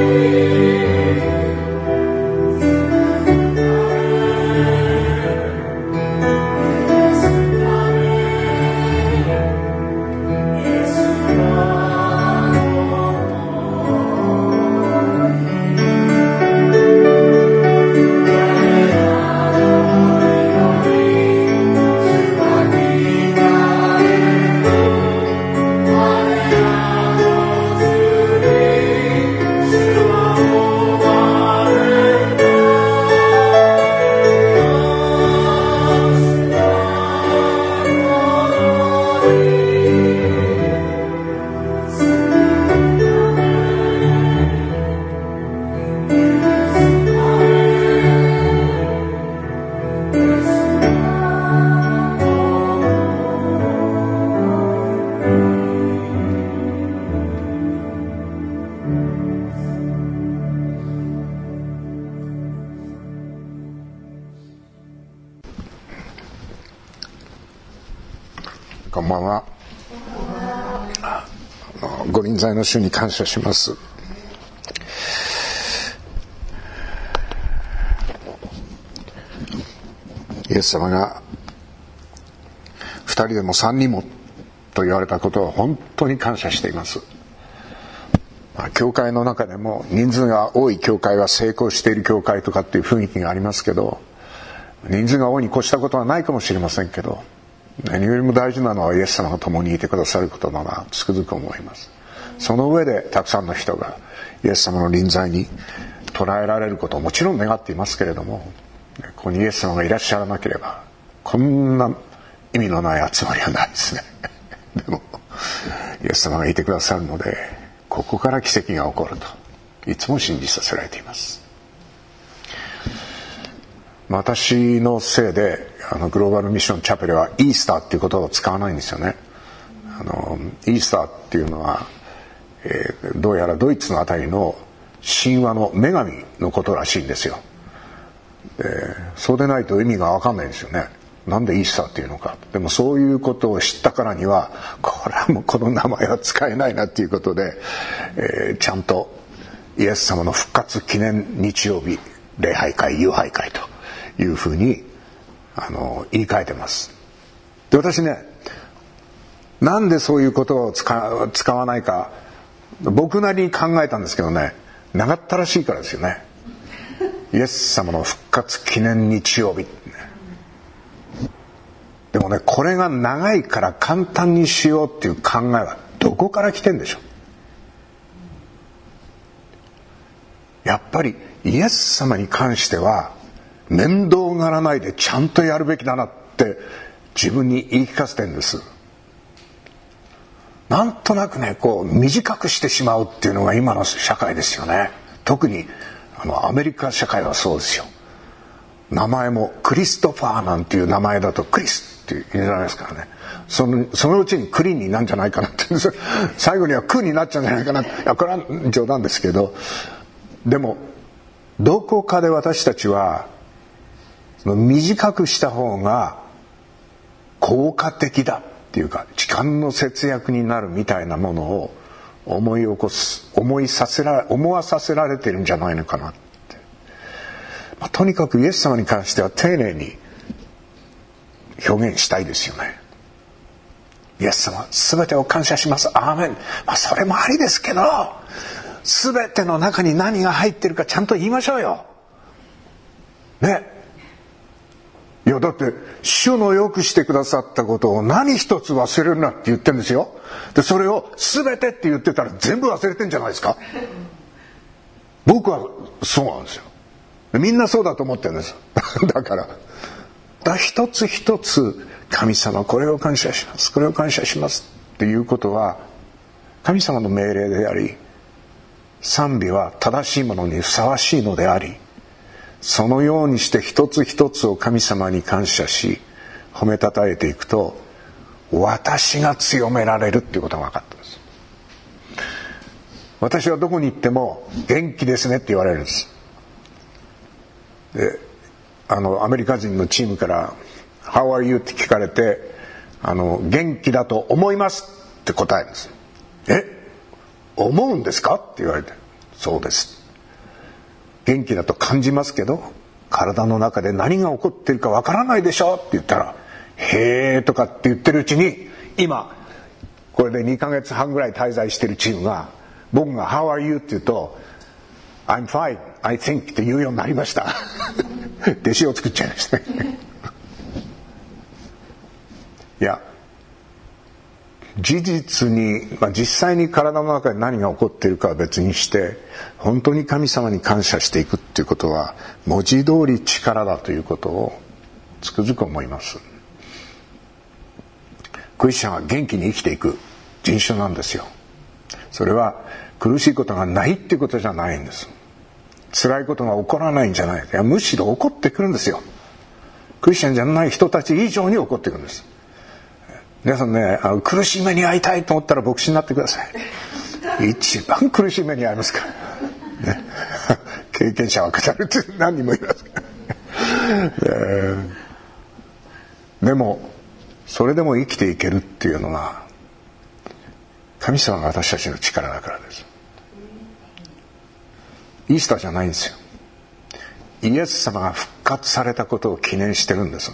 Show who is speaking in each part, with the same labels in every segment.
Speaker 1: こんばんは。ご臨在の主に感謝します。イエス様が2人でも3人もと言われたことを本当に感謝しています。教会の中でも人数が多い教会は成功している教会とかっていう雰囲気がありますけど、人数が多いに越したことはないかもしれませんけど、何よりも大事なのはイエス様が共にいてくださることだなつくづく思います。その上でたくさんの人がイエス様の臨在に捉えられることをもちろん願っていますけれども、ここにイエス様がいらっしゃらなければこんな意味のない集まりはないですね。でもイエス様がいてくださるので、ここから奇跡が起こるといつも信じさせられています。私のせいでグローバルミッションチャペルはイースターっていう言葉を使わないんですよね。イースターっていうのは、どうやらドイツのあたりの神話の女神のことらしいんですよ。そうでないと意味が分かんないんですよね。なんでイースターっていうのか。でもそういうことを知ったからには、これはもうこの名前は使えないなっていうことで、ちゃんとイエス様の復活記念日曜日礼拝会夕拝会というふうに言い換えてます。で、私ね、なんでそういう言葉を使わないか僕なりに考えたんですけどね、長ったらしいからですよね。イエス様の復活記念日曜日、でもね、これが長いから簡単にしようっていう考えはどこから来てんでしょう。やっぱりイエス様に関しては面倒がらないでちゃんとやるべきだなって自分に言い聞かせてるんです。なんとなくね、こう短くしてしまうっていうのが今の社会ですよね。特にアメリカ社会はそうですよ。名前もクリストファーなんていう名前だとクリスって言うじゃないですからね。そのうちにクリになるんじゃないかなって最後にはクになっちゃうんじゃないかな。いや、これは冗談ですけど、でもどこかで私たちは短くした方が効果的だっていうか、時間の節約になるみたいなものを思わさせられてるんじゃないのかなって。とにかくイエス様に関しては丁寧に表現したいですよね。イエス様、すべてを感謝します。アーメン。それもありですけど、すべての中に何が入ってるかちゃんと言いましょうよ。ね。いや、だって主のよくしてくださったことを何一つ忘れるなって言ってるんですよ。で、それをすべてって言ってたら全部忘れてんじゃないですか。僕はそうなんですよ。みんなそうだと思ってるんです。だから一つ一つ神様これを感謝します、これを感謝しますっていうことは神様の命令であり、賛美は正しいものにふさわしいのであり、そのようにして一つ一つを神様に感謝し褒めたたえていくと、私が強められるっていうことが分かったんです。私はどこに行っても元気ですねって言われるんです。で、アメリカ人のチームから「How are you?」って聞かれて元気だと思いますって答えるんです。思うんですかって言われて、そうです。 元気だと感じますけど、体の中で何が起こっているかわからないでしょって言ったら、へーとかって言ってるうちに、今これで2ヶ月半ぐらい滞在してるチームが、僕が How are you って言うと I'm fine, I think って言うようになりました弟子を作っちゃいましたねいや、事実に、実際に体の中で何が起こっているかは別にして、本当に神様に感謝していくっていうことは文字通り力だということをつくづく思います。クリスチャンは元気に生きていく人種なんですよ。それは苦しいことがないっていうことじゃないんです。辛いことが起こらないんじゃない。いや、むしろ起こってくるんですよ。クリスチャンじゃない人たち以上に起こってくるんです。皆さんね、苦しい目に遭いたいと思ったら牧師になってください。一番苦しい目に遭いますから、ね、経験者は語るって何人もいますから、でもそれでも生きていけるっていうのは神様が私たちの力だからです。イースターじゃないんですよ。イエス様が復活されたことを記念してるんです。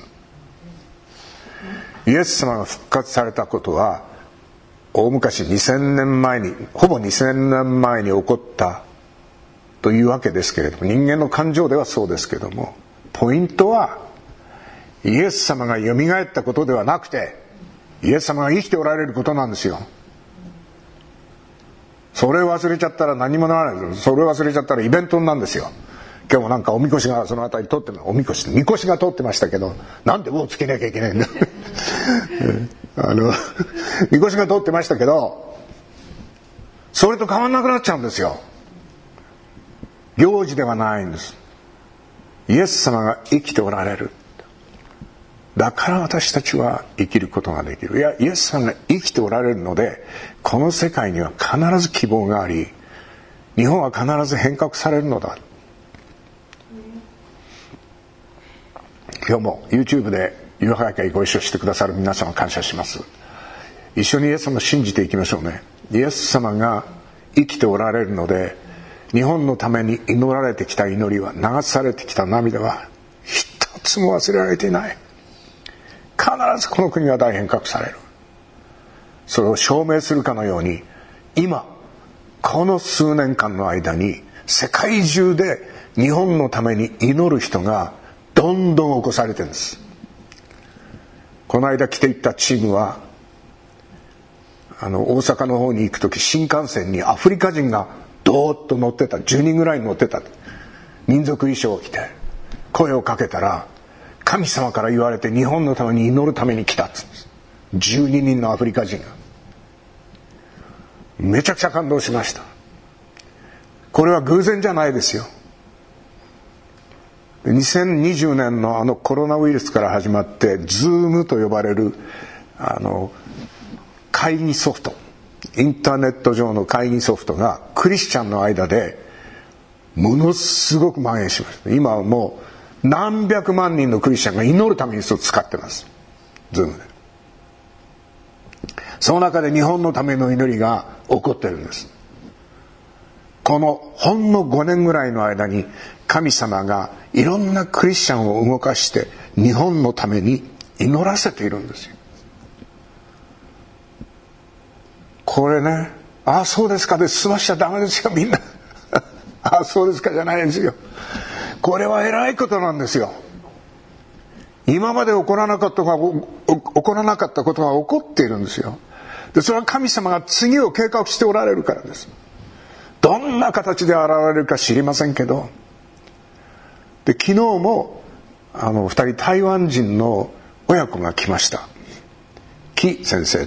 Speaker 1: イエス様が復活されたことは大昔2000年前に、ほぼ2000年前に起こったというわけですけれども、人間の感情ではそうですけども、ポイントはイエス様がよみがえったことではなくて、イエス様が生きておられることなんですよ。それを忘れちゃったら何もならないです。それを忘れちゃったらイベントなんですよ。今日もなんかおみこしがそのあたり通ってみこしが通ってましたけど、なんでをつけなきゃいけないんだみこしが通ってましたけど、それと変わんなくなっちゃうんですよ。行事ではないんです。イエス様が生きておられる。だから私たちは生きることができる。いや、イエス様が生きておられるので、この世界には必ず希望があり、日本は必ず変革されるのだ。今日も YouTube で夕飯会ご一緒してくださる皆様感謝します。一緒にイエス様を信じていきましょうね。イエス様が生きておられるので、日本のために祈られてきた祈りは、流されてきた涙は一つも忘れられていない。必ずこの国は大変革される。それを証明するかのように、今この数年間の間に世界中で日本のために祈る人がどんどん起こされてるんです。この間来ていったチームは、大阪の方に行くとき、新幹線にアフリカ人がドーッと乗ってた。10人ぐらい乗ってた。民族衣装を着て声をかけたら、神様から言われて日本のために祈るために来たっつうんです。12人のアフリカ人が。めちゃくちゃ感動しました。これは偶然じゃないですよ。2020年のコロナウイルスから始まって、Zoom と呼ばれる会議ソフト、インターネット上の会議ソフトがクリスチャンの間でものすごく蔓延しました。今はもう何百万人のクリスチャンが祈るためにそれを使ってます。Zoom で。その中で日本のための祈りが起こってるんです。このほんの5年ぐらいの間に神様がいろんなクリスチャンを動かして日本のために祈らせているんですよ。これね、ああそうですかで済ましちゃダメですよみんなああそうですかじゃないんですよ。これは偉いことなんですよ。今まで起こらなかったことが起こっているんですよ。でそれは神様が次を計画しておられるからです。どんな形で現れるか知りませんけど、で昨日も2人台湾人の親子が来ました。紀先生、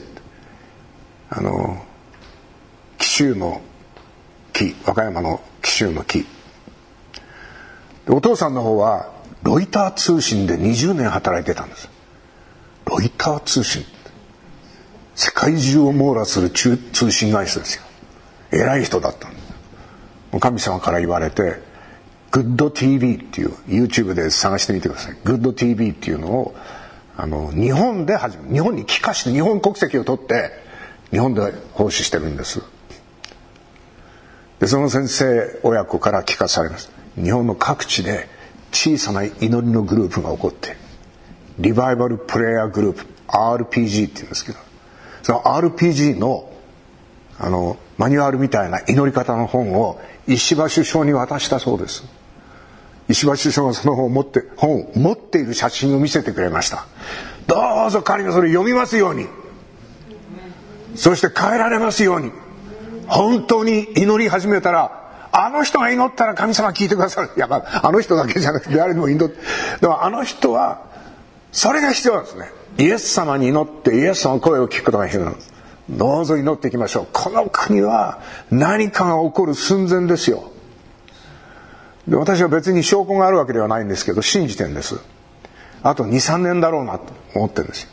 Speaker 1: 紀州の紀、和歌山の紀州の紀で、お父さんの方はロイター通信で20年働いてたんです。ロイター通信、世界中を網羅する通信会社ですよ。偉い人だったんです。神様から言われて、グッド TV っていう YouTube で探してみてください。グッド TV っていうのを日本で日本に帰化して日本国籍を取って日本で奉仕してるんです。でその先生親子から聞かされます。 日本の各地で小さな祈りのグループが起こって、リバイバルプレイヤーグループ RPG って言うんですけど、その RPG のマニュアルみたいな祈り方の本を石破首相に渡したそうです。石破首相がその本を持っている写真を見せてくれました。どうぞ彼がそれ読みますように、そして変えられますように。本当に祈り始めたら、あの人が祈ったら神様聞いてくださる。いや、あの人だけじゃなくて誰でも祈って、でもあの人はそれが必要なんですね。イエス様に祈ってイエス様の声を聞くことが必要なんです。どうぞ祈っていきましょう。この国は何かが起こる寸前ですよ。で、私は別に証拠があるわけではないんですけど、信じてるんです。あと 2,3 年だろうなと思ってるんですよ。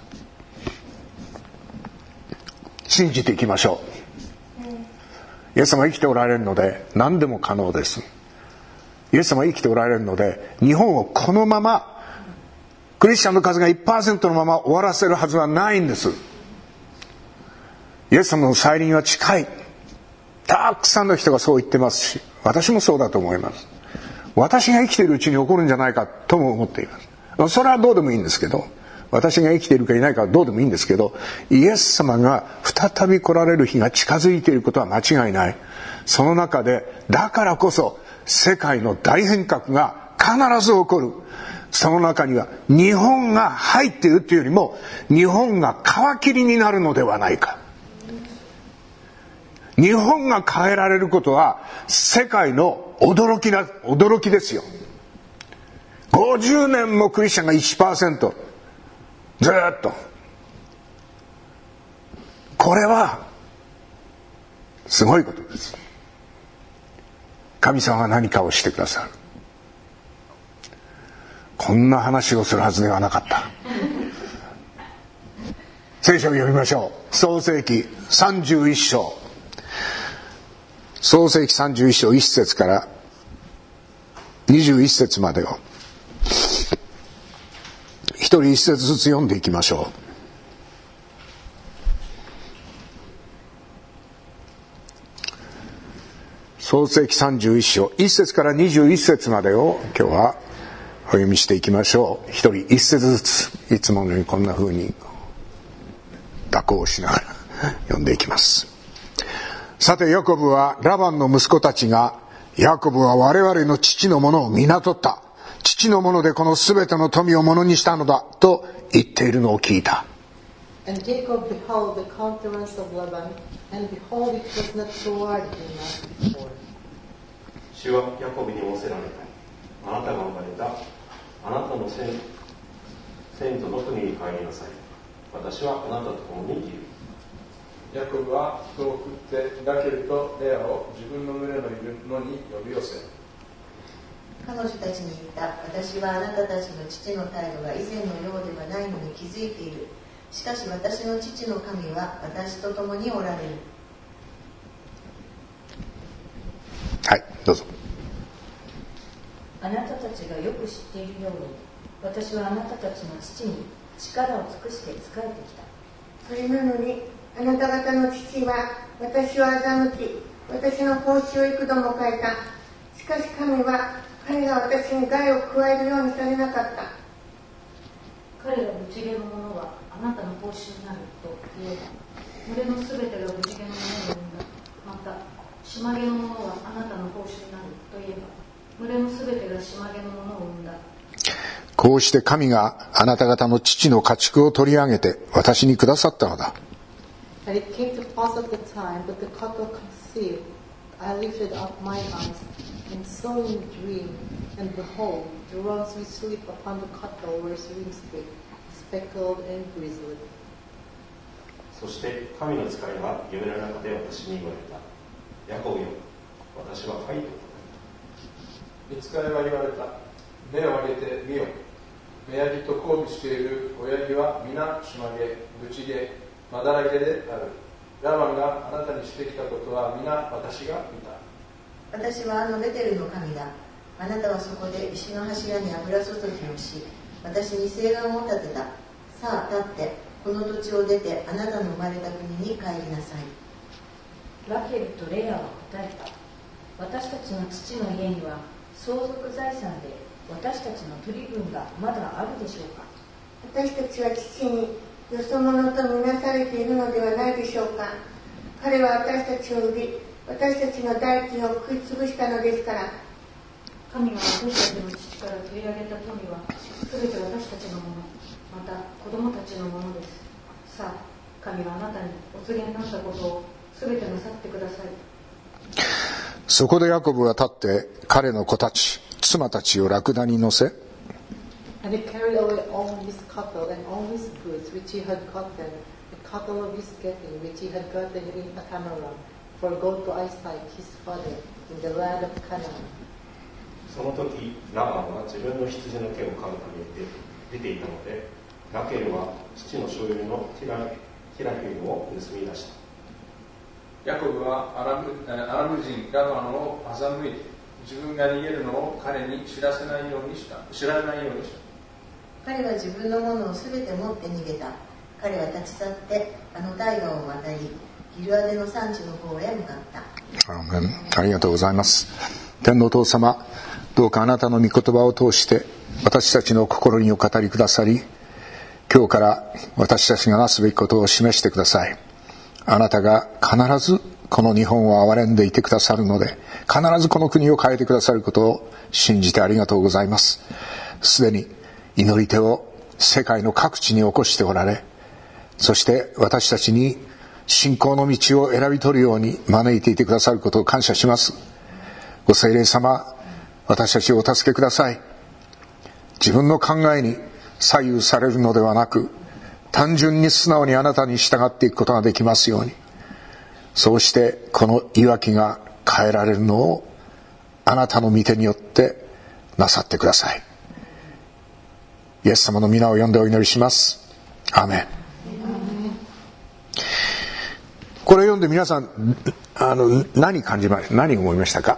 Speaker 1: 信じていきましょう。イエス様は生きておられるので何でも可能です。イエス様は生きておられるので、日本をこのままクリスチャンの数が 1% のまま終わらせるはずはないんです。イエス様の再臨は近い。たくさんの人がそう言ってますし、私もそうだと思います。私が生きているうちに起こるんじゃないかとも思っています。それはどうでもいいんですけど、私が生きているかいないかはどうでもいいんですけど、イエス様が再び来られる日が近づいていることは間違いない。その中で、だからこそ世界の大変革が必ず起こる。その中には日本が入っているというよりも、日本が皮切りになるのではないか。日本が変えられることは世界の驚きですよ。50年もクリスチャンが 1%、 ずっと、これはすごいことです。神様が何かをしてくださる。こんな話をするはずではなかった。聖書を読みましょう。創世記31章、創世記31章1節から21節までを一人一節ずつ読んでいきましょう。創世記31章1節から21節までを今日はお読みしていきましょう。一人一節ずつ、いつものようにこんな風に蛇行しながら読んでいきます。さてヤコブは、ラバンの息子たちが、ヤコブは我々の父のものを皆取った。父のものでこのすべての富をものにしたのだと言っているのを聞いた。
Speaker 2: And Jacob beheld the countenance of Laban, and behold, it was not toward him as before.
Speaker 3: 主はヤコブに仰せられた。あなたが生まれた。あなたの先祖の国に帰りなさい。私はあなたと共にいる。
Speaker 4: ヤコブは人を送ってラケルとレアを自分の群れのいるのに呼び寄せ、
Speaker 2: 彼女たちに言った。私はあなたたちの父の態度が以前のようではないのに気づいている。しかし私の父の神は私と共におられる。
Speaker 1: はい、どうぞ。
Speaker 5: あなたたちがよく知っているように、私はあなたたちの父に力を尽くして仕えてきた。
Speaker 6: それなのにあなた方の父は私を欺き、私の報酬を幾度も変えた。しかし神は彼が私に害を加えるようにされなかった。
Speaker 5: 彼が無知げのものはあなたの報酬になると言えば、群れのすべてが無知げのものを生んだ。また島毛のものはあなたの報酬になると言えば、群れのすべてが島毛のものを生んだ。
Speaker 1: こうして神があなた方の父の家畜を取り上げて私にくださったのだ。
Speaker 2: And it came to pass at the time that the cattle conceived, I lifted up my eyes, and saw in a dream, and behold, the rods which sleep upon the cattle were ring-split, speckled and grizzled.
Speaker 3: そして神の使いが夢の中で私に言われた。ヤコブよ、私ははいと答
Speaker 4: 見つかいは言われた。目を上げて見よ。目ヤギと交尾している親ヤギは皆島毛、ブチ毛、まだら毛である。ラバンがあなたにしてきたことは皆私が見た。
Speaker 2: 私はあのベテルの神だ。あなたはそこで石の柱に油注ぎをし、私に誓願を立てた。さあ立ってこの土地を出てあなたの生まれた国に帰りなさい。
Speaker 5: ラケルとレアは答えた。私たちの父の家には
Speaker 7: 相続財産で私たちの取り分がまだあるでしょうか。
Speaker 6: 私たちは父によそ者とみなされているのではないでしょうか。彼は私たちを売り、私たちの代金を食い潰したのですから。
Speaker 5: 神が私たちの父から取り上げた富はすべて私たちのもの、また子供たちのものです。さあ、神はあなたにお告げになったことをすべてなさってください。
Speaker 1: そこでヤコブは立って彼の子たち、妻たちをラクダに乗せ、
Speaker 2: And he carried away all his cattle and all his goods which he had gotten, the cattle of his getting which he had gotten in Athamaram, for go to Isaac his father in the land of Canaan.
Speaker 3: その時ラバンは自分の羊の毛を刈るために出ていたので、ラケルは父の所有のティラフィムを盗み出した。
Speaker 4: ヤコブはアラム人ラバンを欺いて、自分が逃げるのを彼に知られないようにした。
Speaker 8: 彼は自分のものをすべて持って逃げた。彼は立ち去ってあの大河を渡り、ギルアデの山地の方へ向かった。
Speaker 1: ありがとうございます。天のお父様、どうかあなたの御言葉を通して私たちの心にお語りくださり、今日から私たちがなすべきことを示してください。あなたが必ずこの日本を憐れんでいてくださるので、必ずこの国を変えてくださることを信じてありがとうございます。すでに祈り手を世界の各地に起こしておられ、そして私たちに信仰の道を選び取るように招いていてくださることを感謝します。ご聖霊様、私たちをお助けください。自分の考えに左右されるのではなく、単純に素直にあなたに従っていくことができますように。そうしてこのいわきが変えられるのをあなたの御手によってなさってください。イエス様の皆を呼んでお祈りします。アーメン。これ読んで皆さん何思いましたか？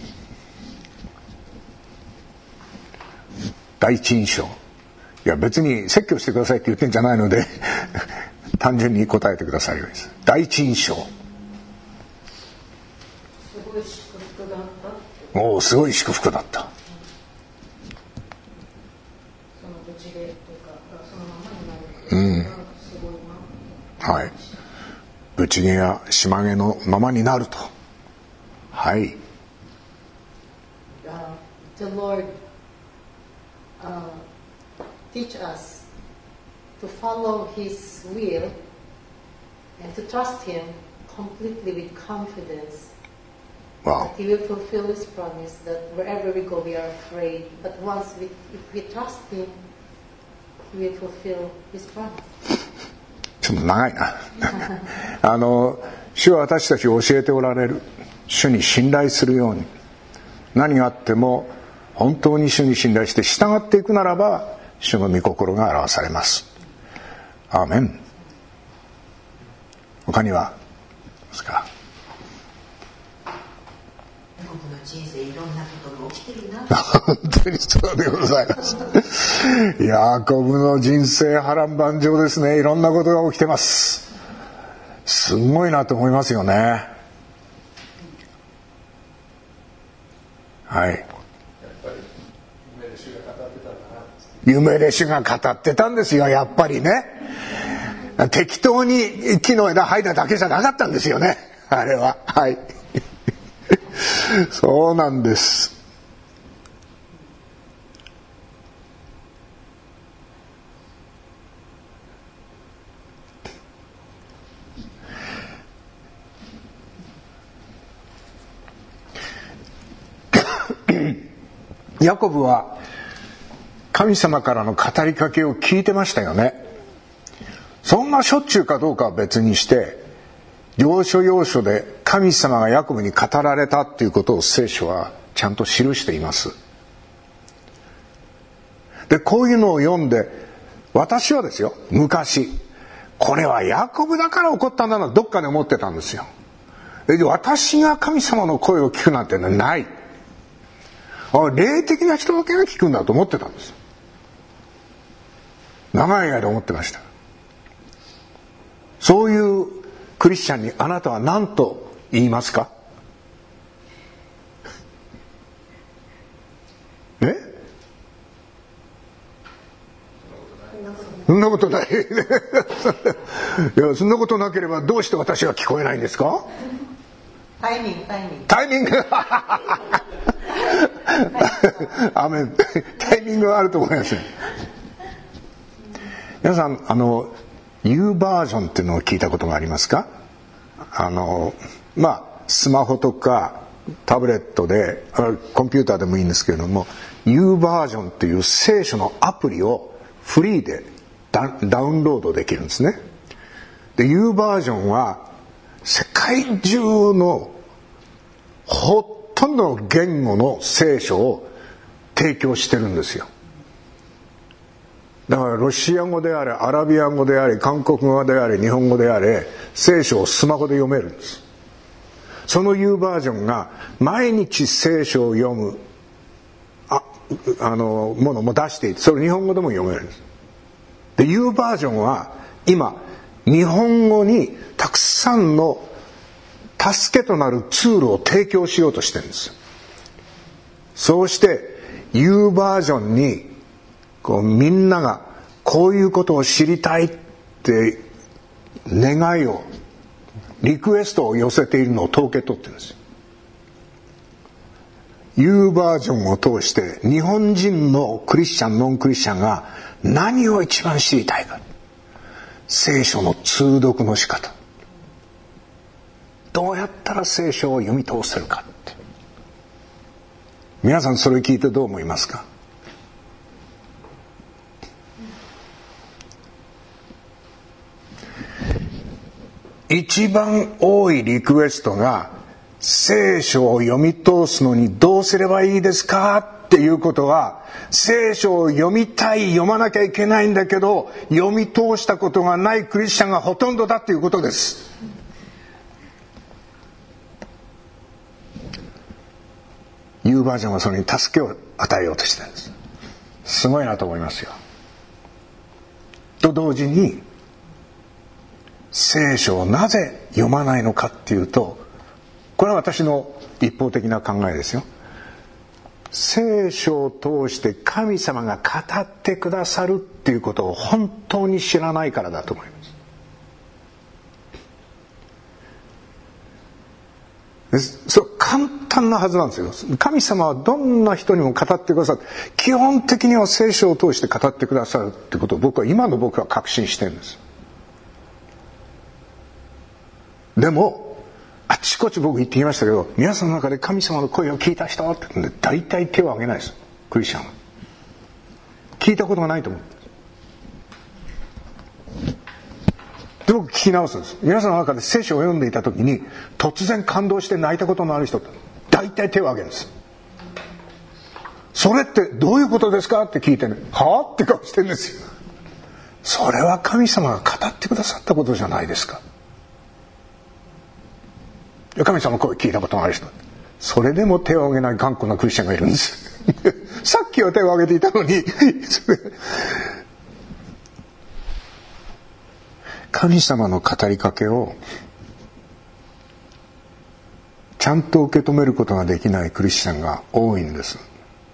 Speaker 1: 第一印象。いや別に説教してくださいって言ってんじゃないので単純に答えてくださるようです。第一印象。
Speaker 5: すごい祝福だった。
Speaker 1: おお、すごい祝福だった。
Speaker 5: そのぶちでとかそのままになる。すごいな。
Speaker 1: はい。ぶち毛や島毛のままになると。はい。
Speaker 2: The Lord teach us to follow His will and to trust Him completely with confidence.
Speaker 1: Wow.
Speaker 2: That He will fulfill His promise that wherever we go we are afraid, but once if we trust Him, He will fulfill His promise.
Speaker 1: ちょっと長いな主は私たちを教えておられる。主に信頼するように、何があっても本当に主に信頼して従っていくならば、主の御心が表されます。アーメン。他にはですか？
Speaker 8: 僕の人生いろんなことが起きてるな。
Speaker 1: 本当にそうでございます。ヤコブの人生波乱万丈ですね。いろんなことが起きてます。すごいなと思いますよね。はい。夢で主が語ってたんですよ、やっぱりね。適当に木の枝剥いだだけじゃなかったんですよね、あれは。はい。そうなんです。ヤコブは神様からの語りかけを聞いてましたよね。そんなしょっちゅうかどうかは別にして、要所要所で神様がヤコブに語られたっていうことを聖書はちゃんと記しています。で、こういうのを読んで、私はですよ、昔これはヤコブだから起こったんだな、どっかで思ってたんですよ。で、私が神様の声を聞くなんてのはない。霊的な人だけが聞くんだと思ってたんです。長い間思ってました。そういうクリスチャンにあなたは何と言いますか？ そんなことないいや、そんなことなければどうして私は聞こえないんですか？
Speaker 8: タイミング
Speaker 1: アメン。タイミングはあると思います。皆さんU バージョンっていうのを聞いたことがありますか？スマホとかタブレットでコンピューターでもいいんですけれども、 U バージョンっていう聖書のアプリをフリーでダウンロードできるんですね。で U バージョンは世界中のほとんどの言語の聖書を提供してるんですよ。だからロシア語であれ、アラビア語であれ、韓国語であれ、日本語であれ、聖書をスマホで読めるんです。その U バージョンが毎日聖書を読むものも出していて、それ日本語でも読めるんです。で U バージョンは今日本語にたくさんの助けとなるツールを提供しようとしてるんです。そうして U バージョンにみんながこういうことを知りたいって願いをリクエストを寄せているのを統計取ってるんですよ。U バージョンを通して日本人のクリスチャンノンクリスチャンが何を一番知りたいか、聖書の通読の仕方、どうやったら聖書を読み通せるかって。皆さんそれ聞いてどう思いますか？一番多いリクエストが、聖書を読み通すのにどうすればいいですかっていうことは、聖書を読みたい、読まなきゃいけないんだけど読み通したことがないクリスチャンがほとんどだっていうことです。U バージョンはそれに助けを与えようとしてるんです。すごいなと思いますよ。と同時に聖書をなぜ読まないのかっていうと、これは私の一方的な考えですよ。聖書を通して神様が語ってくださるっていうことを本当に知らないからだと思います。そう簡単なはずなんですよ。神様はどんな人にも語ってくださる。基本的には聖書を通して語ってくださるってことを僕は確信してるんです。でもあちこち僕言ってきましたけど、皆さんの中で神様の声を聞いた人って言って大体手を挙げないです。クリスチャンは聞いたことがないと思う。で僕聞き直すんです。皆さんの中で聖書を読んでいた時に突然感動して泣いたことのある人って大体手を挙げるんです。それってどういうことですかって聞いてね、はぁって顔してるんですよ。それは神様が語ってくださったことじゃないですか。神様の声聞いたことがある人、それでも手を挙げない頑固なクリスチャンがいるんですさっきは手を挙げていたのに神様の語りかけをちゃんと受け止めることができないクリスチャンが多いんです。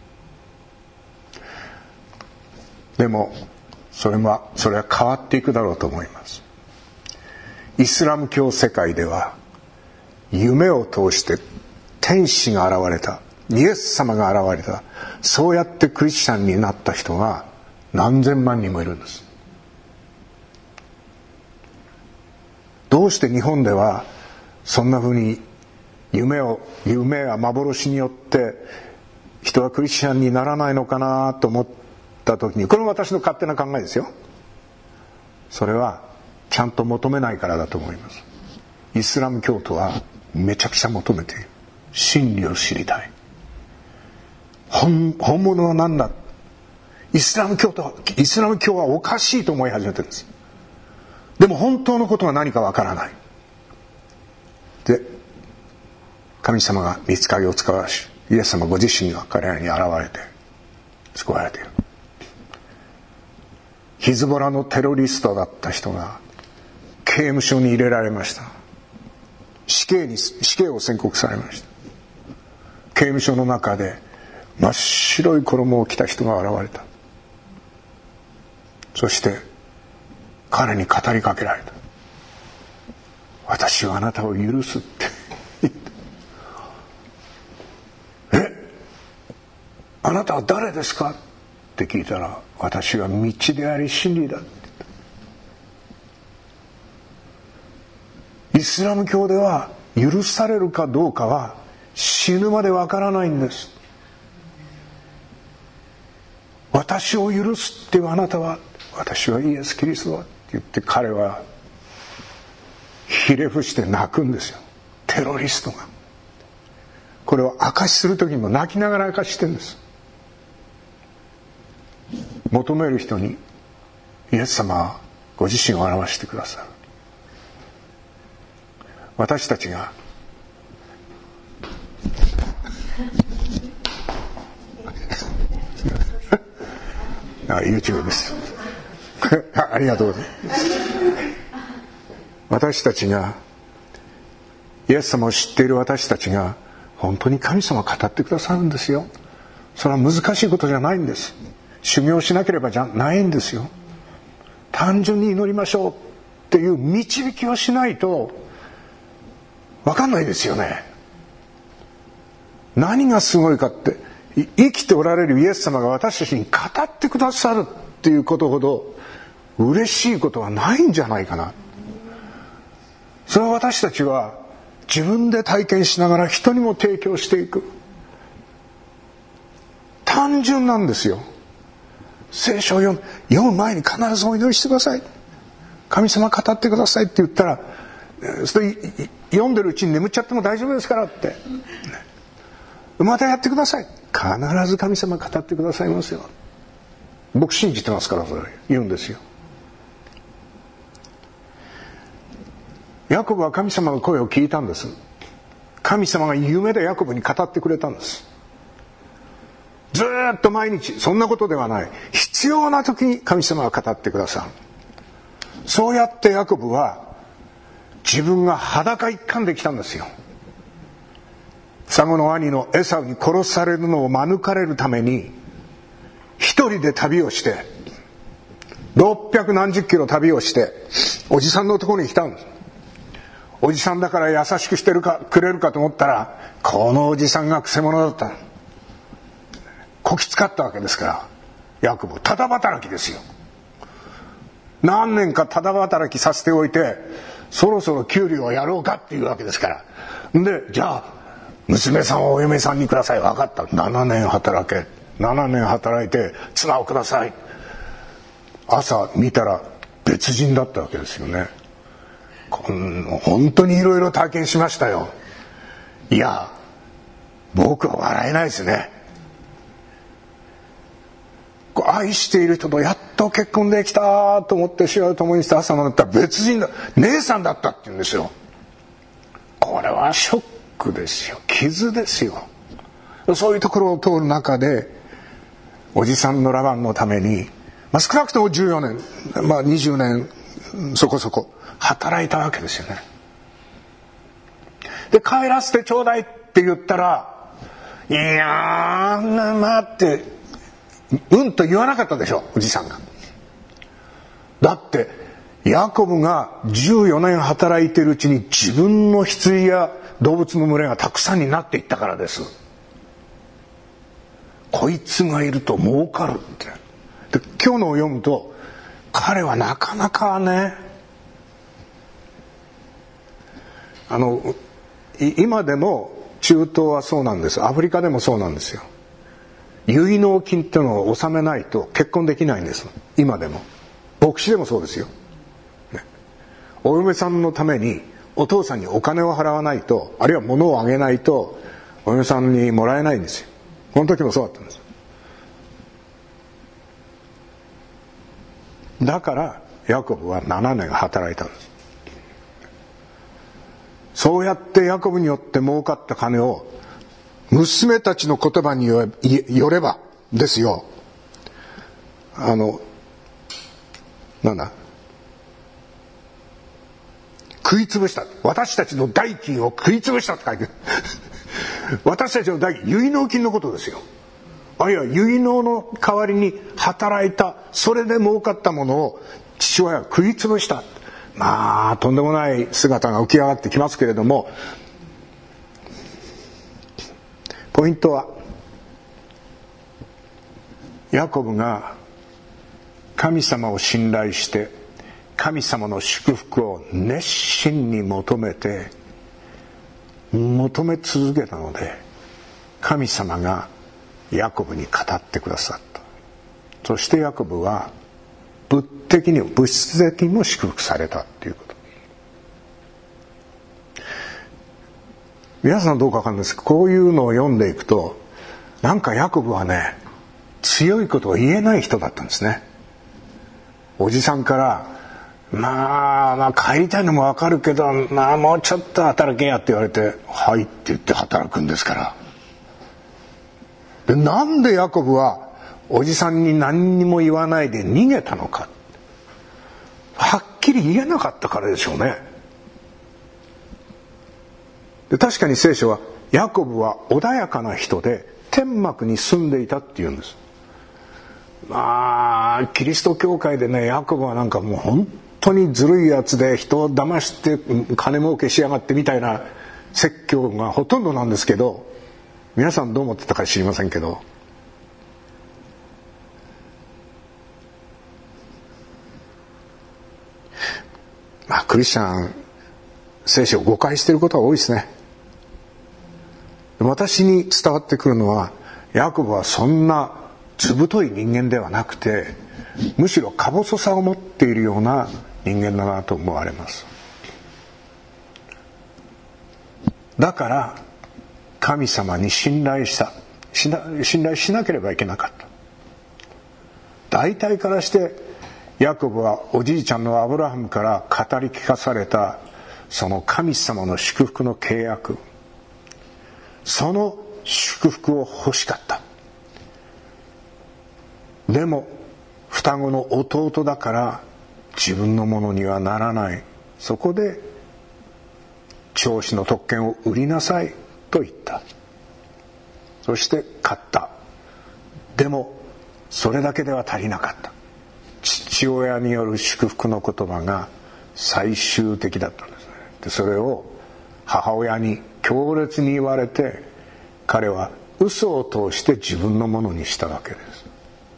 Speaker 1: でもそれは変わっていくだろうと思います。イスラム教世界では夢を通して天使が現れた、イエス様が現れた、そうやってクリスチャンになった人が何千万人もいるんです。どうして日本ではそんなふうに夢や幻によって人はクリスチャンにならないのかなと思った時に、これも私の勝手な考えですよ。それはちゃんと求めないからだと思います。イスラム教徒はめちゃくちゃ求めている。真理を知りたい。本物は何だ。イスラム教はおかしいと思い始めてるんです。でも本当のことは何かわからない。で神様が御使いを使わし、イエス様ご自身が彼らに現れて救われている。ヒズボラのテロリストだった人が刑務所に入れられました。死刑を宣告されました。刑務所の中で真っ白い衣を着た人が現れた。そして彼に語りかけられた。私はあなたを許すって言った。あなたは誰ですかって聞いたら、私は道であり真理だって言った。イスラム教では許されるかどうかは死ぬまでわからないんです。私を許すっていうあなたは、私はイエス・キリストだって言って、彼はひれ伏して泣くんですよ。テロリストが。これを証しする時にも泣きながら証ししてるんです。求める人にイエス様はご自身を表してくださる。私たちがYouTube ですありがとうございます。私たちがイエス様を知っている私たちが本当に神様を語ってくださるんですよ。それは難しいことじゃないんです。修行しなければじゃないんですよ。単純に祈りましょうっていう導きをしないと分かんないですよね。何がすごいかって、生きておられるイエス様が私たちに語ってくださるっていうことほど嬉しいことはないんじゃないかな。それは私たちは自分で体験しながら人にも提供していく。単純なんですよ。聖書を読む前に必ずお祈りしてください。神様語ってくださいって言ったら、それ読んでるうちに眠っちゃっても大丈夫ですからって。またやってください。必ず神様語ってくださいますよ。僕信じてますから、それ言うんですよ。ヤコブは神様の声を聞いたんです。神様が夢でヤコブに語ってくれたんです。ずっと毎日、そんなことではない。必要な時に神様が語ってくださる。そうやってヤコブは自分が裸一貫できたんですよ。双子の兄のエサウに殺されるのを免れるために一人で旅をして600何十キロ旅をしておじさんのところに来たんです。おじさんだから優しくしてくれるかと思ったら、このおじさんがくせ者だった。こき使ったわけですから、ヤコブただ働きですよ。何年かただ働きさせておいて、そろそろ給料をやろうかっていうわけですから。で、じゃあ娘さんをお嫁さんにください。分かった。7年働け。7年働いて綱をください。朝見たら別人だったわけですよね。本当にいろいろ体験しましたよ。いや、僕は笑えないですね。愛している人とやっと結婚できたと思って幸せを共にして朝になったら別人だ、姉さんだったって言うんですよ。これはショックですよ。傷ですよ。そういうところを通る中でおじさんのラバンのために、少なくとも14年、20年そこそこ働いたわけですよね。で、帰らせてちょうだいって言ったら、いやー待ってと言わなかったでしょ、おじさんが。だってヤコブが14年働いているうちに自分の羊や動物の群れがたくさんになっていったからです。こいつがいると儲かるって。で、今日のを読むと彼はなかなかね、今でも中東はそうなんです。アフリカでもそうなんですよ。結納金っていうのを納めないと結婚できないんです。今でも牧師でもそうですよ、ね、お嫁さんのためにお父さんにお金を払わないと、あるいは物をあげないとお嫁さんにもらえないんですよ。この時もそうだったんです。だからヤコブは7年働いたんです。そうやってヤコブによって儲かった金を娘たちの言葉によればですよ、食い潰した。私たちの代金を食い潰したって書いてる私たちの代金、結納金のことですよ。あるいは結納の代わりに働いた、それで儲かったものを父親を食い潰した。まあとんでもない姿が浮き上がってきますけれども、ポイントはヤコブが神様を信頼して神様の祝福を熱心に求め続けたので、神様がヤコブに語ってくださった。そしてヤコブは物質的にも祝福されたということ。皆さんどうかわかんないですけど、こういうのを読んでいくと、なんかヤコブはね、強いことを言えない人だったんですね。おじさんからまあ帰りたいのもわかるけど、もうちょっと働けやって言われて、はいって言って働くんですから。で、なんでヤコブはおじさんに何にも言わないで逃げたのか、はっきり言えなかったからでしょうね。で、確かに聖書はヤコブは穏やかな人で天幕に住んでいたっていうんです。キリスト教会でね、ヤコブはなんかもう本当にずるいやつで人を騙して金儲けしやがってみたいな説教がほとんどなんですけど、皆さんどう思ってたか知りませんけど、クリスチャン聖書を誤解していることは多いですね。私に伝わってくるのは、ヤコブはそんな図太い人間ではなくて、むしろか細さを持っているような人間だなと思われます。だから神様に信頼しなければいけなかった。大体からしてヤコブはおじいちゃんのアブラハムから語り聞かされたその神様の祝福の契約、その祝福を欲しかった。でも双子の弟だから自分のものにはならない。そこで長子の特権を売りなさいと言った。そして買った。でもそれだけでは足りなかった。父親による祝福の言葉が最終的だったんですね。で、それを母親に強烈に言われて、彼は嘘を通して自分のものにしたわけです。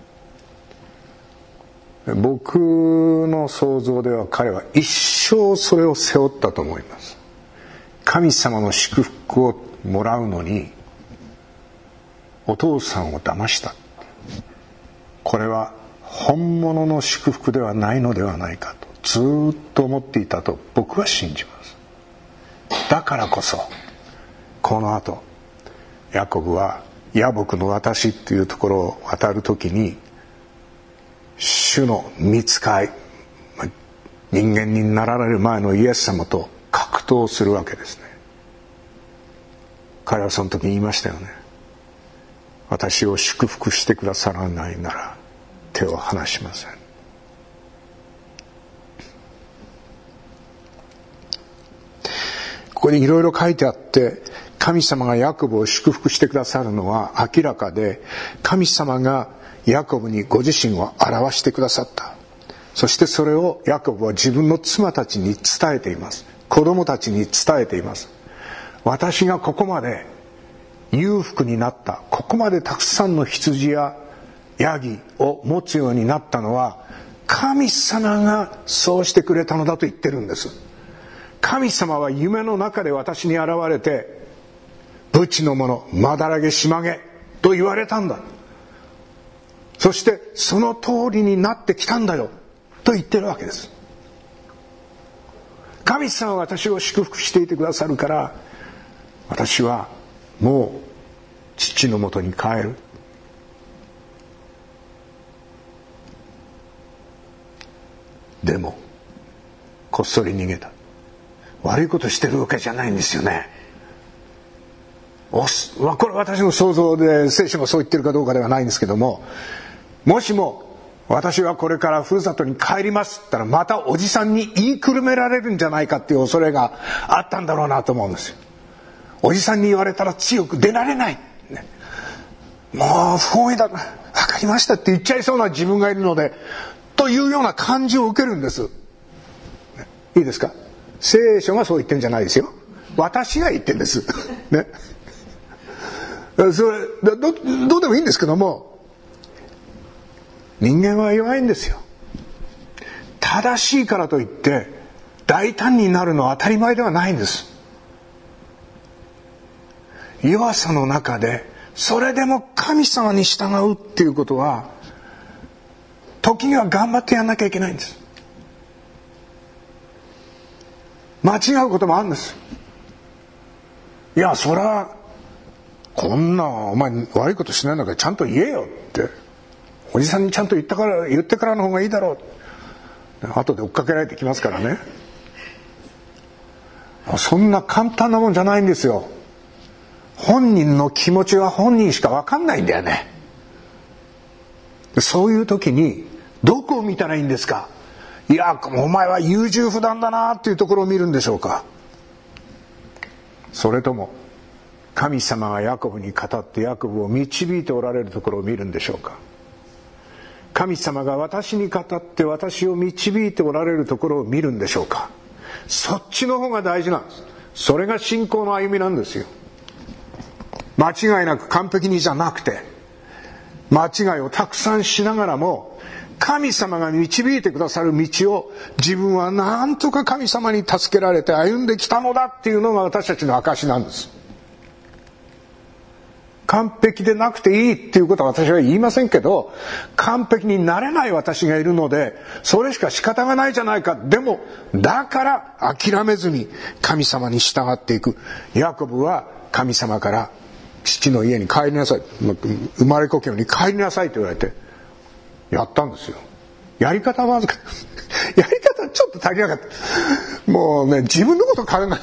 Speaker 1: 僕の想像では彼は一生それを背負ったと思います。神様の祝福をもらうのにお父さんを騙した。これは本物の祝福ではないのではないかとずっと思っていたと僕は信じます。だからこそこの後ヤコブはヤボクの私っていうところを渡るときに、主の御使い、人間になられる前のイエス様と格闘するわけですね。彼はその時に言いましたよね。私を祝福してくださらないなら手を離しません。ここにいろいろ書いてあって、神様がヤコブを祝福してくださるのは明らかで、神様がヤコブにご自身を表してくださった。そしてそれをヤコブは自分の妻たちに伝えています。子供たちに伝えています。私がここまで裕福になった、ここまでたくさんの羊やヤギを持つようになったのは神様がそうしてくれたのだと言ってるんです。神様は夢の中で私に現れて、ブチのもの、まだらげしまげと言われたんだ。そしてその通りになってきたんだよと言ってるわけです。神様は私を祝福していてくださるから、私はもう父のもとに帰る。でもこっそり逃げた。悪いことしてるわけじゃないんですよね。これ私の想像で聖書がそう言ってるかどうかではないんですけども、もしも私はこれからふるさとに帰りますって言ったら、またおじさんに言いくるめられるんじゃないかっていう恐れがあったんだろうなと思うんですよ。おじさんに言われたら強く出られない、ね、もう不本意だ、分かりましたって言っちゃいそうな自分がいるので、 というような感じを受けるんです。いいですか？聖書がそう言ってんじゃないですよ。私が言ってんです。ね。それどうでもいいんですけども、人間は弱いんですよ。正しいからといって大胆になるのは当たり前ではないんです。弱さの中でそれでも神様に従うっていうことは、時には頑張ってやんなきゃいけないんです。間違うこともあるんです。いや、そりゃこんなお前悪いことしないんだからちゃんと言えよって、おじさんにちゃんと言ってからの方がいいだろう、後で追っかけられてきますからね。そんな簡単なもんじゃないんですよ。本人の気持ちは本人しか分かんないんだよね。そういう時にどこを見たらいいんですか？いや、お前は優柔不断だなっていうところを見るんでしょうか？それとも神様がヤコブに語ってヤコブを導いておられるところを見るんでしょうか？神様が私に語って私を導いておられるところを見るんでしょうか？そっちの方が大事なんです。それが信仰の歩みなんですよ。間違いなく完璧にじゃなくて、間違いをたくさんしながらも神様が導いてくださる道を自分はなんとか神様に助けられて歩んできたのだっていうのが私たちの証なんです。完璧でなくていいっていうことは私は言いませんけど、完璧になれない私がいるのでそれしか仕方がないじゃないか。でもだから諦めずに神様に従っていく。ヤコブは神様から父の家に帰りなさい、生まれ故郷に帰りなさいと言われてやったんですよ。やり方はまずかったやり方はちょっと足りなかった。もうね、自分のこと考え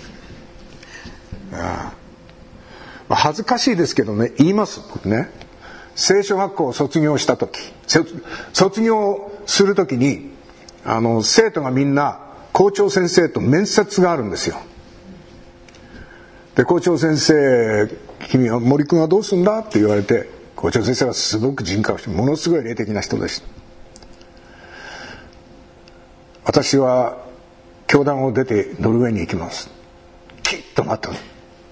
Speaker 1: 恥ずかしいですけどね、言います。僕ね、聖書学校を卒業した時、卒業する時に生徒がみんな校長先生と面接があるんですよ。で、校長先生、君は森君はどうすんだって言われて、校長先生はすごく人格してものすごい霊的な人でした。私は教団を出てノルウェーに行きます。きっと待ったの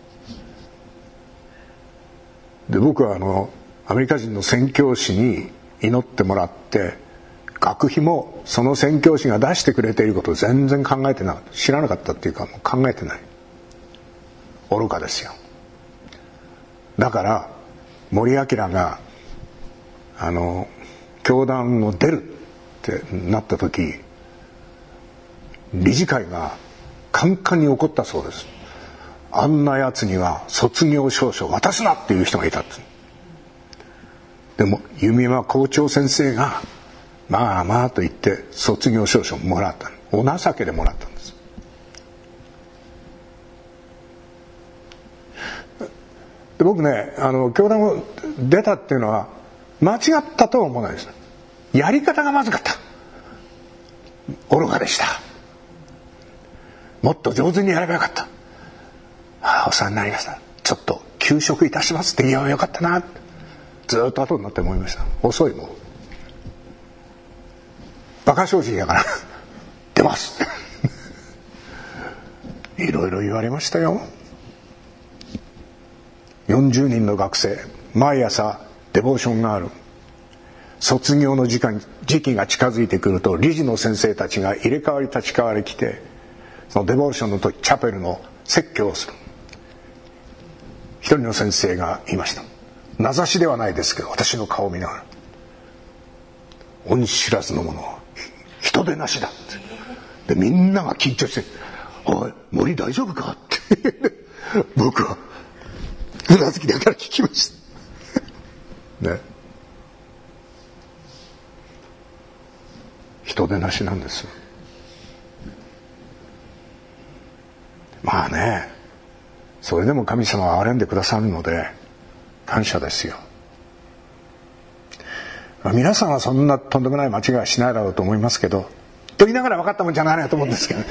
Speaker 1: で、僕はアメリカ人の宣教師に祈ってもらって、学費もその宣教師が出してくれていることを全然考えてなかった。知らなかったっていうか、もう考えてない。愚かですよ。だから森晃が教団を出るってなった時、理事会がカンカンに怒ったそうです。あんなやつには卒業証書渡すなっていう人がいたって。でも弓間校長先生がまあまあと言って卒業証書をもらった。お情けでもらったんです。で、僕ね、教団を出たっていうのは間違ったとは思わないです。やり方がまずかった。愚かでした。もっと上手にやればよかった。お世話になりました。ちょっと休職いたしますって言えばよかったな。ずっと後になって思いました。遅いもん。馬鹿正直だから出ますいろいろ言われましたよ。40人の学生、毎朝デボーションがある。卒業の時期が近づいてくると理事の先生たちが入れ替わり立ち替わり来て、そのデボーションの時チャペルの説教をする。一人の先生が言いました。名指しではないですけど、私の顔を見ながら、恩知らずの者は人でなしだって。で、みんなが緊張して、おい森大丈夫かって僕はうなずきながら聞きましたね。人でなしなんです。まあね、それでも神様は憐れんでくださるので感謝ですよ。皆さんはそんなとんでもない間違いはしないだろうと思いますけど、と言いながら分かったもんじゃないなと思うんですけど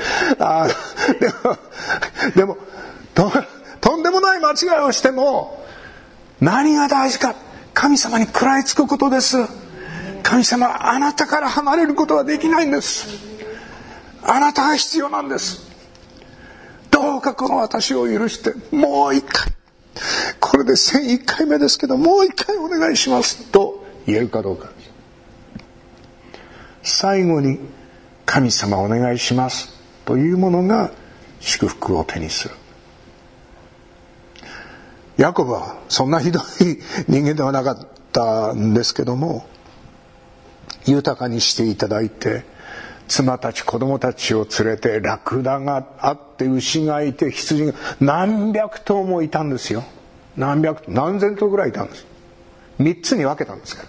Speaker 1: でもとんでもない間違いをしても何が大事か、神様に食らいつくことです。 神様、あなたから離れることはできないんです。あなたが必要なんです。どうかこの私を許して、もう一回、これで1001回目ですけど、もう一回お願いしますと言えるかどうか。最後に神様お願いしますというものが祝福を手にする。ヤコブはそんなひどい人間ではなかったんですけども、豊かにしていただいて、妻たち子供たちを連れて、ラクダがあって牛がいて羊が何百頭もいたんですよ。何千頭ぐらいいたんです。3つに分けたんですから。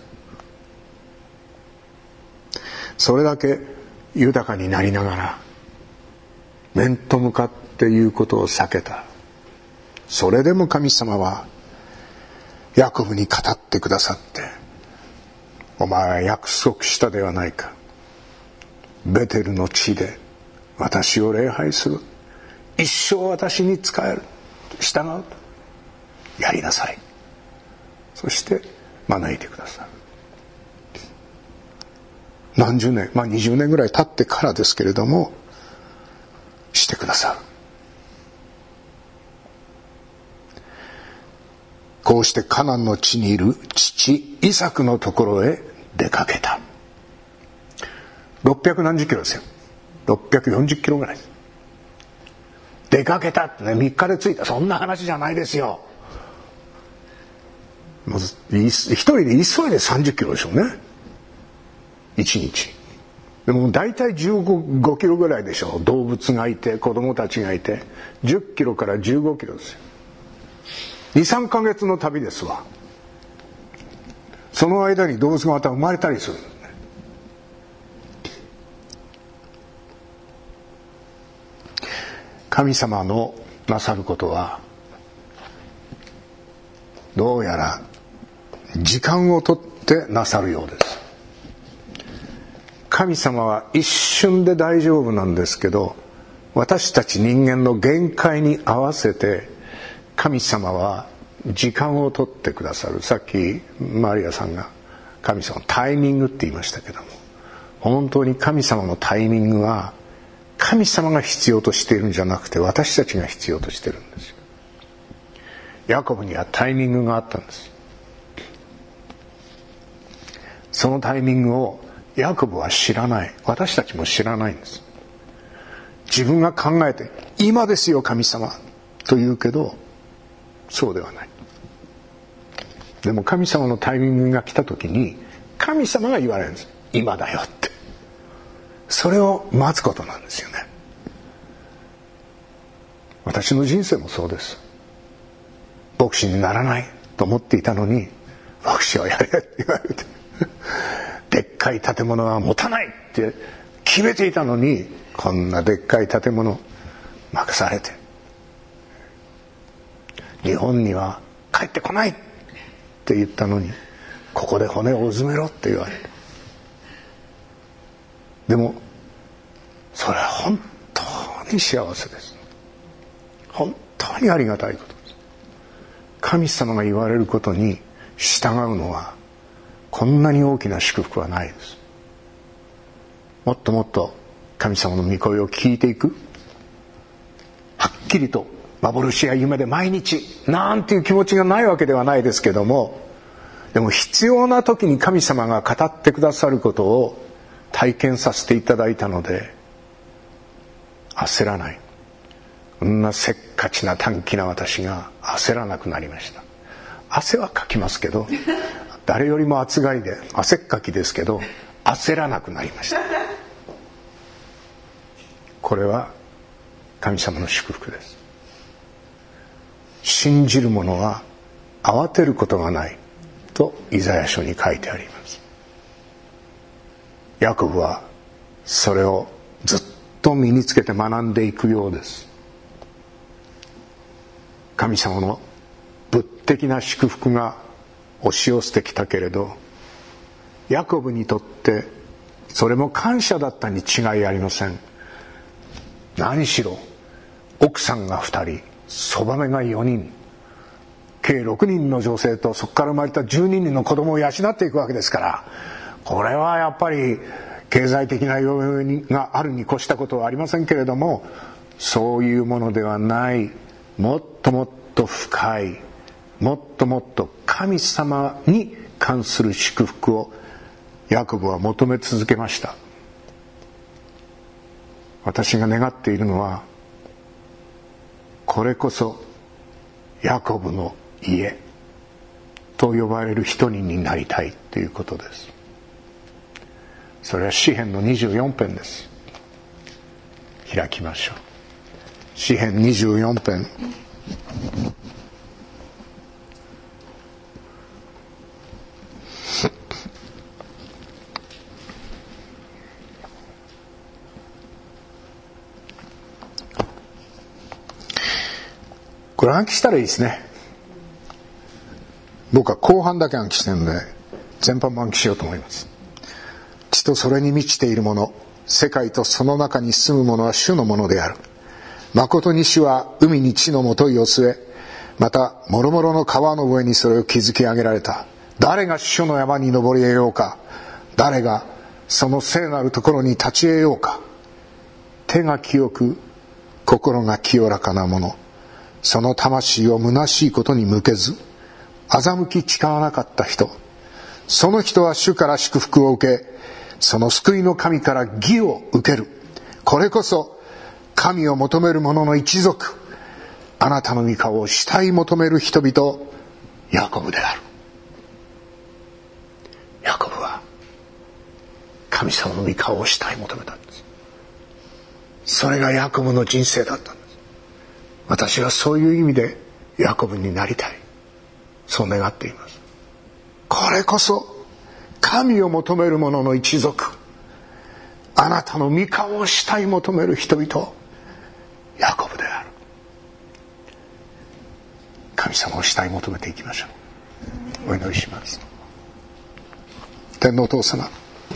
Speaker 1: それだけ豊かになりながら面と向かって言うことを避けた。それでも神様はヤコブに語ってくださって、お前は約束したではないか、ベテルの地で私を礼拝する、一生私に仕える、従う、やりなさい、そして招いてください。何十年、20年ぐらい経ってからですけれども、してくださる。こうしてカナンの地にいる父イサクのところへ出かけた。600何十キロですよ。640キロぐらいです。出かけたってね、3日で着いた、そんな話じゃないですよ。まず一人で急いで30キロでしょうね、1日。でも大体15キロぐらいでしょう。動物がいて子供たちがいて、10キロから15キロですよ。2、3ヶ月の旅ですわ。その間に動物がまた生まれたりするんですね。神様のなさることはどうやら時間をとってなさるようです。神様は一瞬で大丈夫なんですけど、私たち人間の限界に合わせて神様は時間をとってくださる。さっきマリアさんが神様のタイミングって言いましたけども、本当に神様のタイミングは神様が必要としているんじゃなくて、私たちが必要としているんですよ。ヤコブにはタイミングがあったんです。そのタイミングをヤコブは知らない、私たちも知らないんです。自分が考えて、今ですよ神様と言うけど、そうではない。でも神様のタイミングが来た時に、神様が言われるんです。今だよって。それを待つことなんですよね。私の人生もそうです。牧師にならないと思っていたのに、牧師をやれって言われて、でっかい建物は持たないって決めていたのに、こんなでっかい建物任されて、日本には帰ってこないって言ったのに、ここで骨をうずめろって言われて、でもそれは本当に幸せです。本当にありがたいことです。神様が言われることに従うのはこんなに大きな祝福はないです。もっともっと神様の御声を聞いていく、はっきりと幻や夢で毎日なんていう気持ちがないわけではないですけども、でも必要な時に神様が語ってくださることを体験させていただいたので、焦らない。こんなせっかちな短気な私が焦らなくなりました。汗はかきますけど、誰よりも暑がりで汗っかきですけど、焦らなくなりました。これは神様の祝福です。信じる者は慌てることがないとイザヤ書に書いてあります。ヤコブはそれをずっと身につけて学んでいくようです。神様の物的な祝福が押し寄せてきたけれど、ヤコブにとってそれも感謝だったに違いありません。何しろ奥さんが2人、そばめが4人、計6人の女性とそこから生まれた12人の子供を養っていくわけですから、 これはやっぱり経済的な要因があるに越したことはありませんけれども、そういうものではない、もっともっと深い、もっともっと神様に関する祝福をヤコブは求め続けました。私が願っているのは、これこそヤコブの家と呼ばれる一人になりたいということです。それは詩編の24編です。開きましょう。詩編24編。これ暗記したらいいですね。僕は後半だけ暗記してるんで、全般も暗記しようと思います。地とそれに満ちているもの、世界とその中に住むものは主のものである。誠に主は海に地のもといを据え、また諸々の川の上にそれを築き上げられた。誰が主の山に登り得ようか、誰がその聖なるところに立ち得ようか。手が清く心が清らかなもの、その魂を虚しいことに向けず、欺き誓わなかった人、その人は主から祝福を受け、その救いの神から義を受ける。これこそ神を求める者の一族、あなたの御顔を慕い求める人々、ヤコブである。ヤコブは神様の御顔を慕い求めたんです。それがヤコブの人生だったんです。私はそういう意味でヤコブになりたい、そう願っています。これこそ神を求める者の一族、あなたの御顔を慕い求める人々、ヤコブである。神様を慕い求めていきましょう。お祈りします。天のお父様、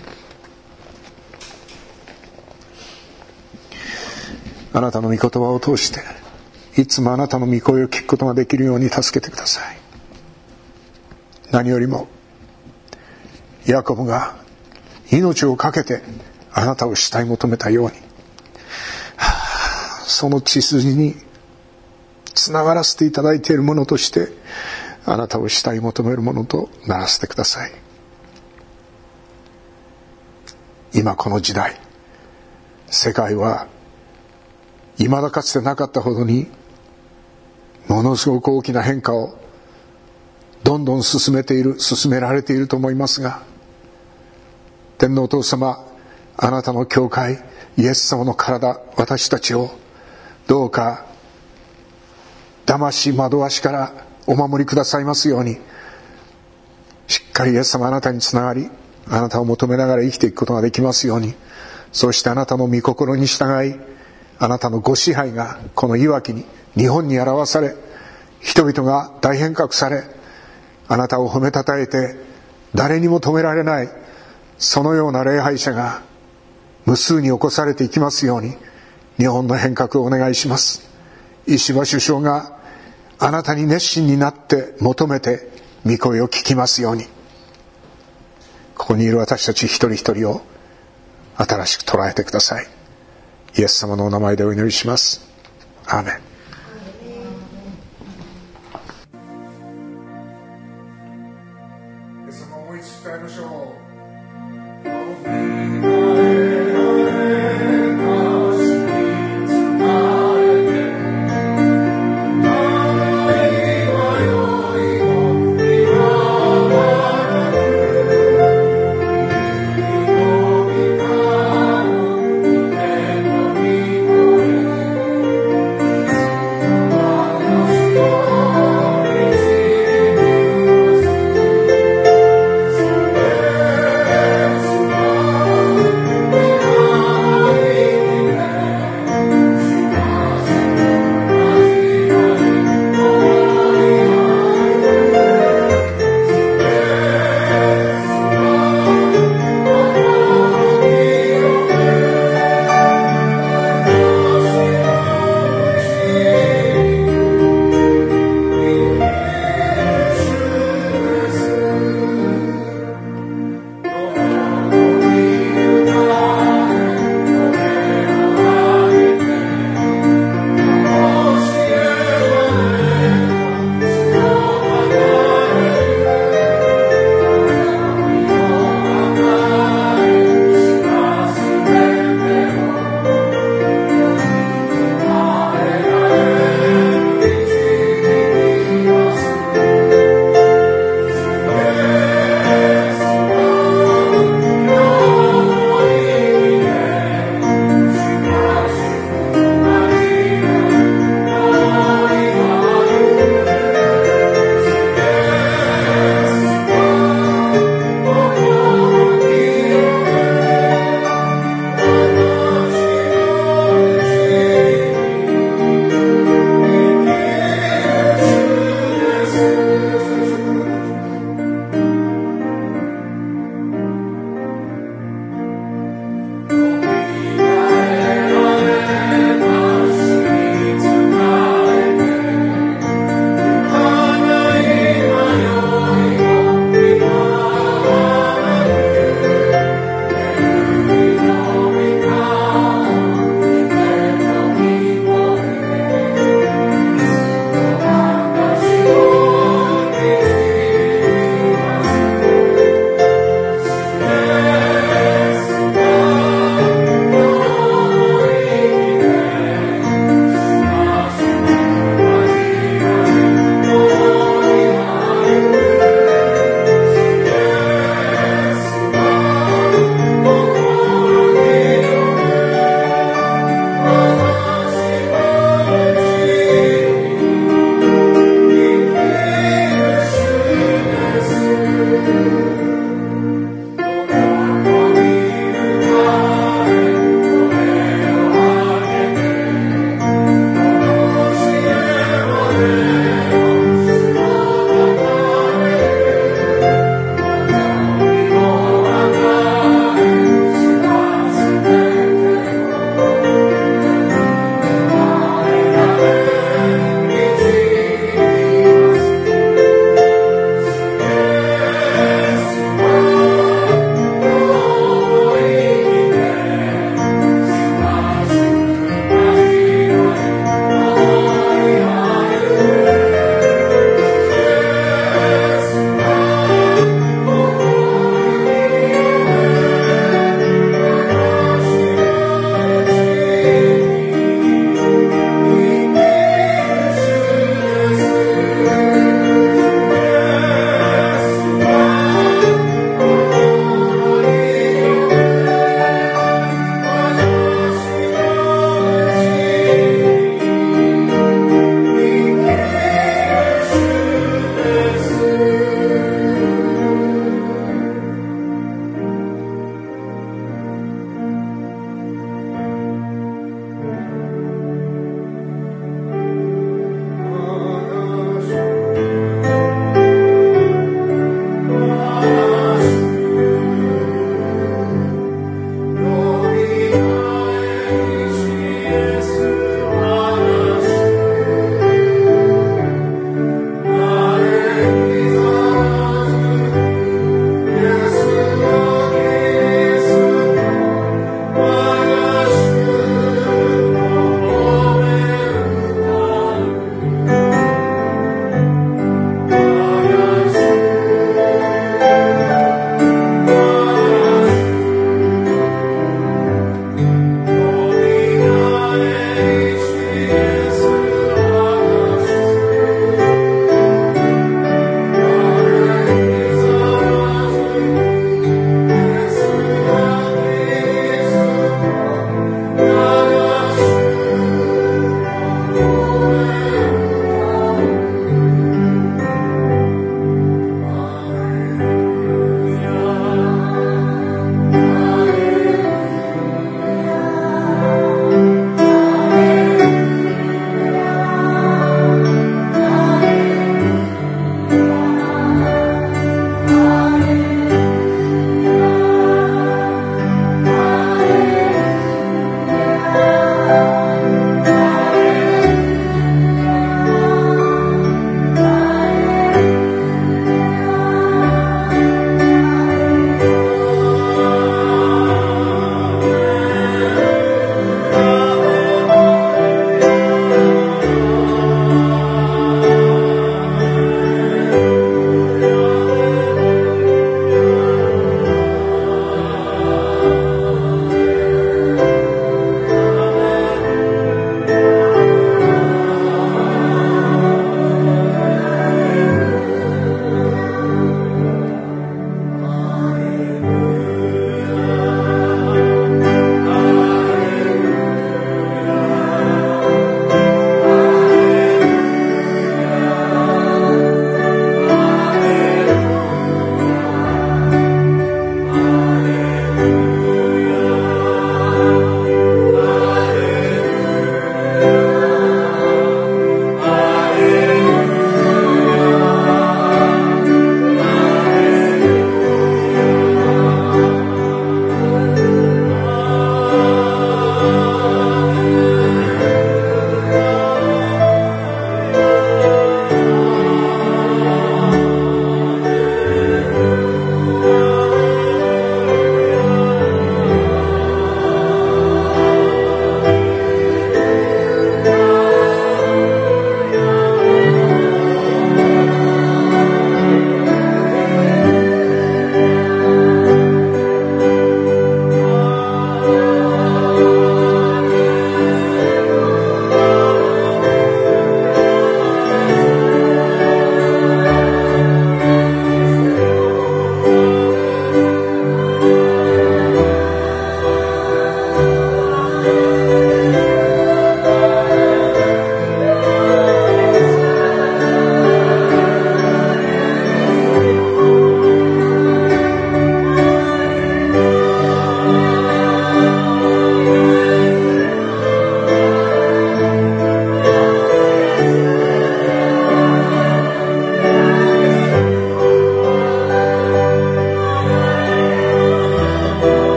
Speaker 1: あなたの御言葉を通していつもあなたの御声を聞くことができるように助けてください。何よりもヤコブが命を懸けてあなたを慕い求めたように、その血筋につながらせていただいているものとしてあなたを慕い求めるものとならせてください。今この時代、世界は未だかつてなかったほどにものすごく大きな変化をどんどん進められていると思いますが、天皇お父様、あなたの教会、イエス様の体、私たちをどうか騙し惑わしからお守りくださいますように、しっかりイエス様あなたにつながり、あなたを求めながら生きていくことができますように、そしてあなたの御心に従い、あなたのご支配がこのいわきに、日本に表され、人々が大変革され、あなたを褒めたたえて誰にも止められない、そのような礼拝者が無数に起こされていきますように、日本の変革をお願いします。石破首相があなたに熱心になって求めて御声を聞きますように、ここにいる私たち一人一人を新しく捉えてください。イエス様のお名前でお祈りします。アーメン。イエス様をもう一度伝えましょう。